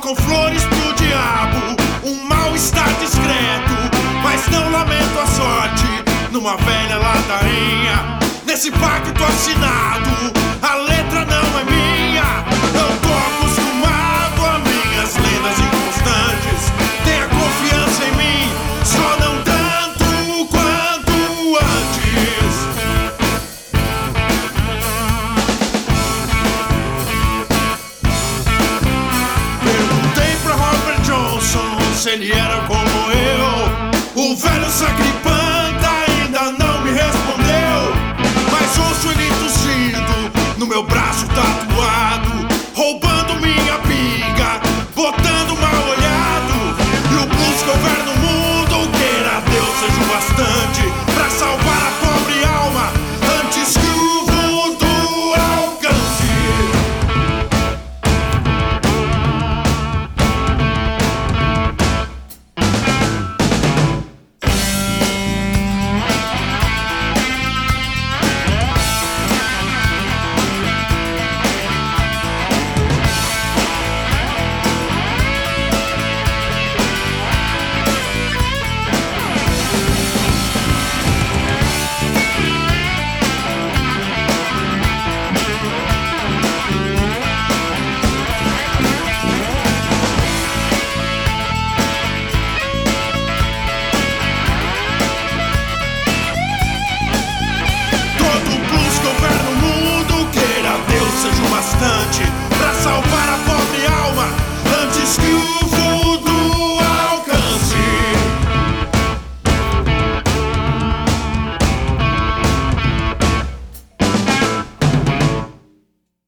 com flores pro diabo, um mal-estar discreto, mas não lamento a sorte numa velha ladainha. Nesse pacto assinado, a letra não é minha. Eu tô acostumado a minhas lendas inconstantes. Tenha confiança em mim, só não tanto quanto antes. Perguntei pra Robert Johnson se ele era como eu. O velho sacripanta ainda não me respondeu, mas ouço ele tossindo no meu braço tatuado.